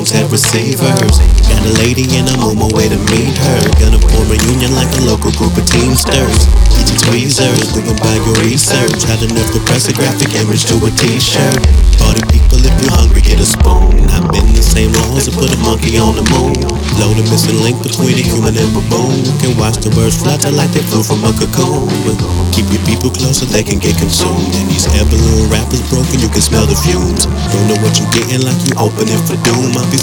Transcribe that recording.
At receivers. Got a lady in a momo way to meet her. Gonna form a union like a local group of teamsters. Tweezers, moving by your research. Had enough to press a graphic image to a t-shirt. Party people, if you're hungry, get a spoon. I've been the same laws that put a monkey on the moon. Load a missing link between a human and baboon. Can watch the birds flutter like they flew from a cocoon. Keep your people close so they can get consumed. And these air balloon rappers broken, you can smell the fumes. Don't know what you're getting like you open it for doom. I'll be